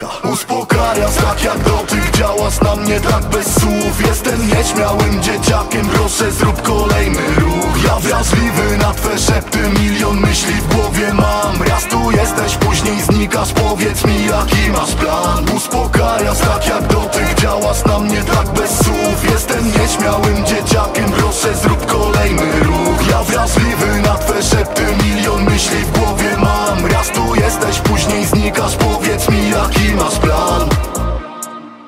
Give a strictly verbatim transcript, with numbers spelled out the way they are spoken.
Uspokajasz tak jak dotyk, działasz na mnie tak bez słów. Jestem nieśmiałym dzieciakiem, proszę zrób kolejny ruch. Ja wrażliwy na twe szepty, milion myśli w głowie mam. Raz tu jesteś, później znikasz, powiedz mi jaki masz plan. Uspokajasz tak jak dotyk, działasz na mnie tak bez słów. Jestem nieśmiałym dzieciakiem, proszę zrób kolejny ruch. Ja wrażliwy na twe szepty, milion myśli w głowie